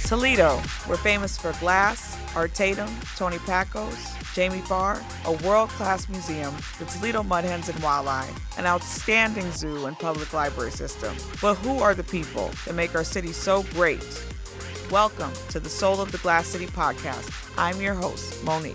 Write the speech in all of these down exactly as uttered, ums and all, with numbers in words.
Toledo, we're famous for Glass, Art Tatum, Tony Pacos, Jamie Farr, a world-class museum, the Toledo Mud Hens and Walleye, an outstanding zoo and public library system. But who are the people that make our city so great? Welcome to the Soul of the Glass City podcast. I'm your host, Monique.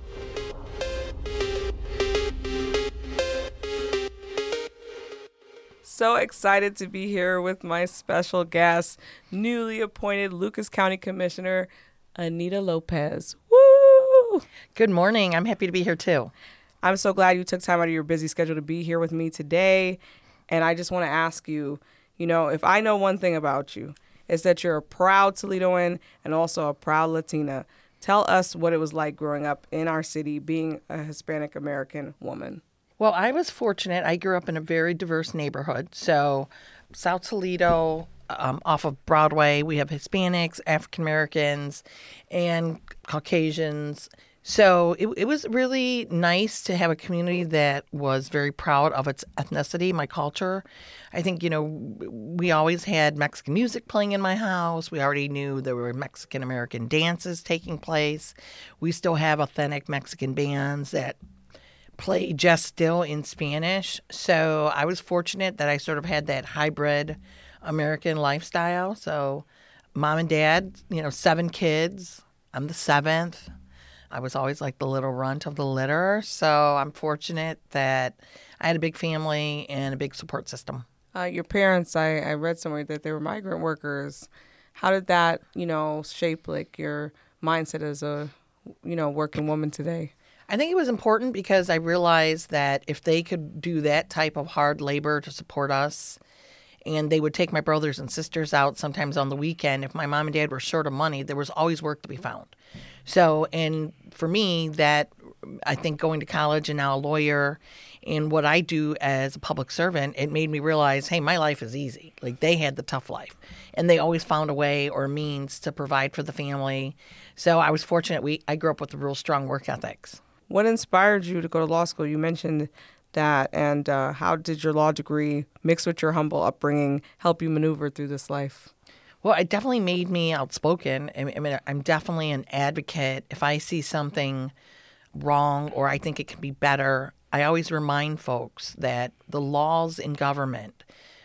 So excited to be here with my special guest, newly appointed Lucas County Commissioner, Anita Lopez. Woo! Good morning. I'm happy to be here too. I'm so glad you took time out of your busy schedule to be here with me today. And I just want to ask you, you know, if I know one thing about you, it's that you're a proud Toledoan and also a proud Latina. Tell us what it was like growing up in our city, being a Hispanic American woman. Well, I was fortunate. I grew up in a very diverse neighborhood. So South Toledo, um, off of Broadway, we have Hispanics, African Americans, and Caucasians. So it, it was really nice to have a community that was very proud of its ethnicity, my culture. I think, you know, we always had Mexican music playing in my house. We already knew there were Mexican-American dances taking place. We still have authentic Mexican bands that play just still in Spanish. So I was fortunate that I sort of had that hybrid American lifestyle. So mom and dad, you know, seven kids. I'm the seventh. I was always like the little runt of the litter. So I'm fortunate that I had a big family and a big support system. Uh, your parents, I, I read somewhere that they were migrant workers. How did that, you know, shape like your mindset as a, you know, working woman today? I think it was important because I realized that if they could do that type of hard labor to support us, and they would take my brothers and sisters out sometimes on the weekend, if my mom and dad were short of money, there was always work to be found. So, and for me, that I think going to college and now a lawyer and what I do as a public servant, it made me realize, hey, my life is easy. Like they had the tough life and they always found a way or means to provide for the family. So I was fortunate. We I grew up with real strong work ethics. What inspired you to go to law school? You mentioned that, and uh, how did your law degree mixed with your humble upbringing help you maneuver through this life? Well, it definitely made me outspoken. I mean, I'm definitely an advocate. If I see something wrong or I think it can be better, I always remind folks that the laws in government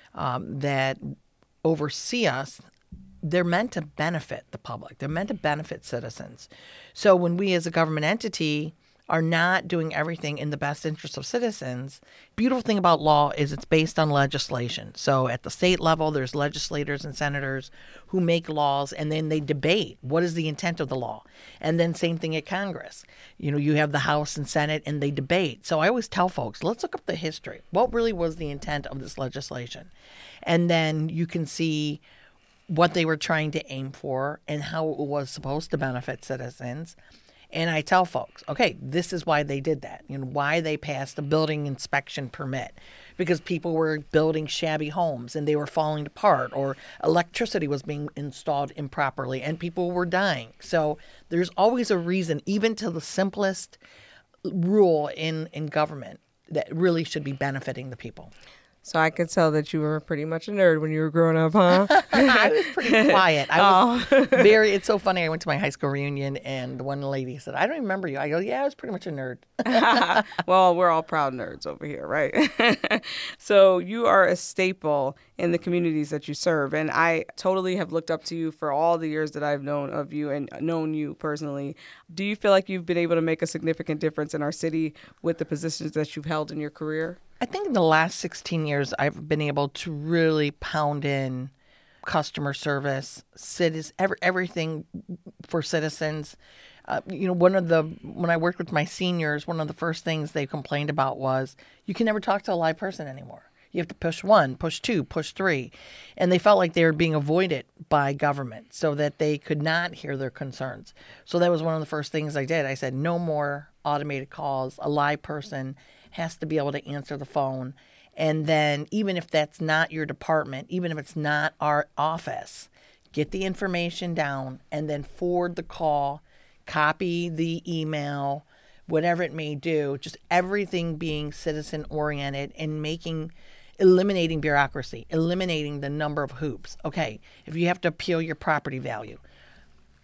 um, that oversee us, they're meant to benefit the public. They're meant to benefit citizens. So when we as a government entity are not doing everything in the best interest of citizens, beautiful thing about law is it's based on legislation. So at the state level, there's legislators and senators who make laws, and then they debate what is the intent of the law. And then same thing at Congress. You know, you have the House and Senate, and they debate. So I always tell folks, let's look up the history. What really was the intent of this legislation? And then you can see what they were trying to aim for and how it was supposed to benefit citizens. And I tell folks, okay, this is why they did that, you know, why they passed a building inspection permit, because people were building shabby homes and they were falling apart, or electricity was being installed improperly and people were dying. So there's always a reason, even to the simplest rule in, in government, that really should be benefiting the people. So I could tell that you were pretty much a nerd when you were growing up, huh? I was pretty quiet. I was oh. very, it's so funny. I went to my high school reunion and one lady said, I don't remember you. I go, yeah, I was pretty much a nerd. Well, we're all proud nerds over here, right? So you are a staple in the communities that you serve. And I totally have looked up to you for all the years that I've known of you and known you personally. Do you feel like you've been able to make a significant difference in our city with the positions that you've held in your career? I think in the last sixteen years, I've been able to really pound in customer service, cities, every, everything for citizens. Uh, you know, one of the, when I worked with my seniors, one of the first things they complained about was you can never talk to a live person anymore. You have to push one, push two, push three. And they felt like they were being avoided by government so that they could not hear their concerns. So that was one of the first things I did. I said, no more automated calls. A live person has to be able to answer the phone. And then even if that's not your department, even if it's not our office, get the information down and then forward the call, copy the email, whatever it may do, just everything being citizen oriented and making, eliminating bureaucracy, eliminating the number of hoops. Okay, if you have to appeal your property value,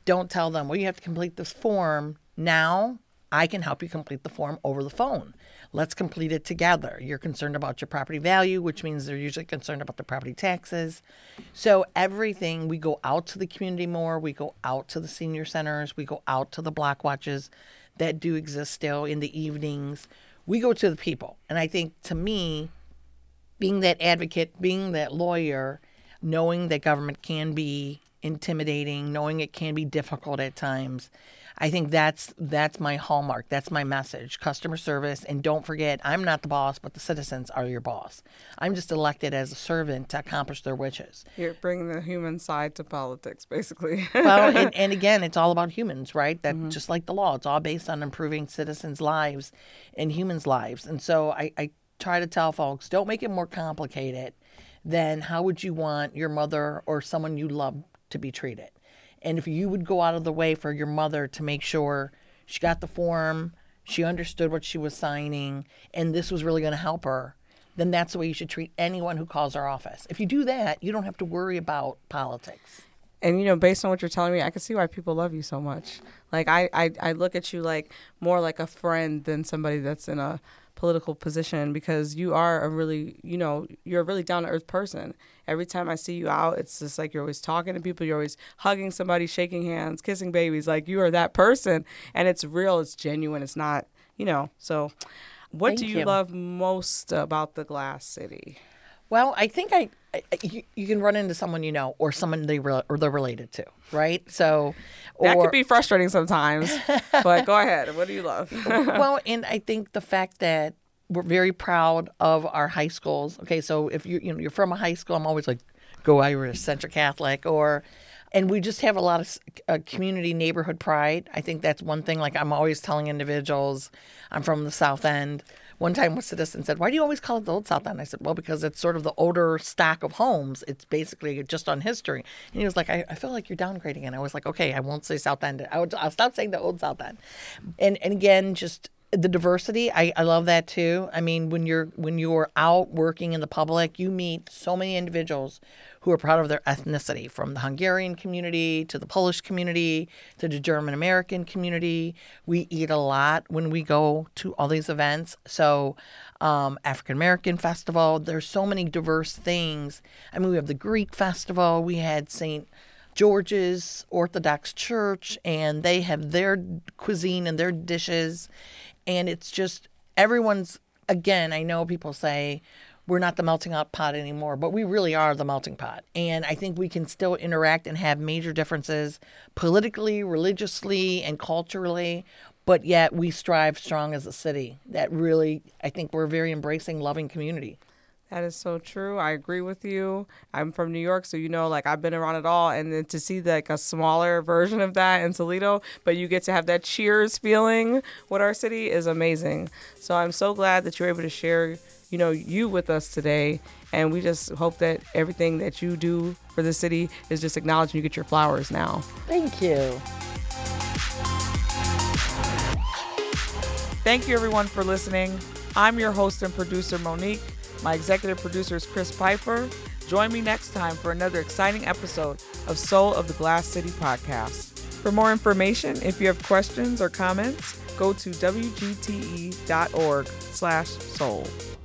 Don't tell them, well, you have to complete this form now. I can help you complete the form over the phone. Let's complete it together. You're concerned about your property value, which means they're usually concerned about the property taxes. So everything, we go out to the community more. We go out to the senior centers. We go out to the block watches that do exist still in the evenings. We go to the people. And I think, to me, being that advocate, being that lawyer, knowing that government can be intimidating, knowing it can be difficult at times, I think that's that's my hallmark. That's my message. Customer service. And don't forget, I'm not the boss, but the citizens are your boss. I'm just elected as a servant to accomplish their wishes. You're bringing the human side to politics, basically. Well, and, and again, it's all about humans, right? That mm-hmm. Just like the law, it's all based on improving citizens' lives and humans' lives. And so I, I try to tell folks, don't make it more complicated than how would you want your mother or someone you love to be treated. And if you would go out of the way for your mother to make sure she got the form, she understood what she was signing, and this was really going to help her, then that's the way you should treat anyone who calls our office. If you do that, you don't have to worry about politics. And, you know, based on what you're telling me, I can see why people love you so much. Like, I, I, I look at you like more like a friend than somebody that's in a political position, because you are a really, you know, you're a really down-to-earth person. Every time I see you out, it's just like you're always talking to people. You're always hugging somebody, shaking hands, kissing babies. Like, you are that person. And it's real. It's genuine. It's not, you know. So what Thank do you, you love most about the Glass City? Well, I think I, I you, you can run into someone you know, or someone they re, or they're related to, right? So or, that could be frustrating sometimes. But go ahead. What do you love? Well, and I think the fact that we're very proud of our high schools. Okay, so if you you know you're from a high school, I'm always like, go Irish, Central Catholic, or. And we just have a lot of uh, community neighborhood pride. I think that's one thing. Like, I'm always telling individuals, I'm from the South End. One time a citizen said, why do you always call it the Old South End? I said, well, because it's sort of the older stock of homes. It's basically just on history. And he was like, I, I feel like you're downgrading. And I was like, okay, I won't say South End. I would, I'll stop saying the Old South End. And and again, just the diversity, I, I love that too. I mean, when you're when you're out working in the public, you meet so many individuals who are proud of their ethnicity, from the Hungarian community to the Polish community to the German American community. We eat a lot when we go to all these events. So um, African American Festival, there's so many diverse things. I mean, we have the Greek Festival. We had Saint George's Orthodox Church, and they have their cuisine and their dishes. And it's just everyone's, again, I know people say we're not the melting pot anymore, but we really are the melting pot. And I think we can still interact and have major differences politically, religiously, and culturally, but yet we strive strong as a city. That really, I think we're a very embracing, loving community. That is so true. I agree with you. I'm from New York, so you know, like, I've been around it all. And then to see like a smaller version of that in Toledo, but you get to have that Cheers feeling with our city is amazing. So I'm so glad that you're able to share, you know, you with us today. And we just hope that everything that you do for the city is just acknowledged and you get your flowers now. Thank you. Thank you, everyone, for listening. I'm your host and producer, Monique. My executive producer is Chris Piper. Join me next time for another exciting episode of Soul of the Glass City podcast. For more information, if you have questions or comments, go to W G T E dot org slash soul.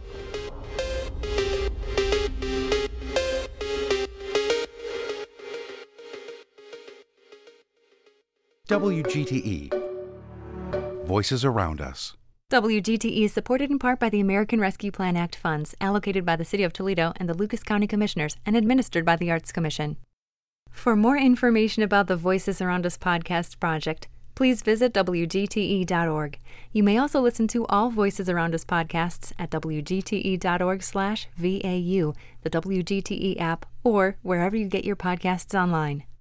W G T E. Voices around us. W G T E is supported in part by the American Rescue Plan Act funds allocated by the City of Toledo and the Lucas County Commissioners and administered by the Arts Commission. For more information about the Voices Around Us podcast project, please visit W G T E dot org. You may also listen to all Voices Around Us podcasts at W G T E dot org slash V A U, the W G T E app, or wherever you get your podcasts online.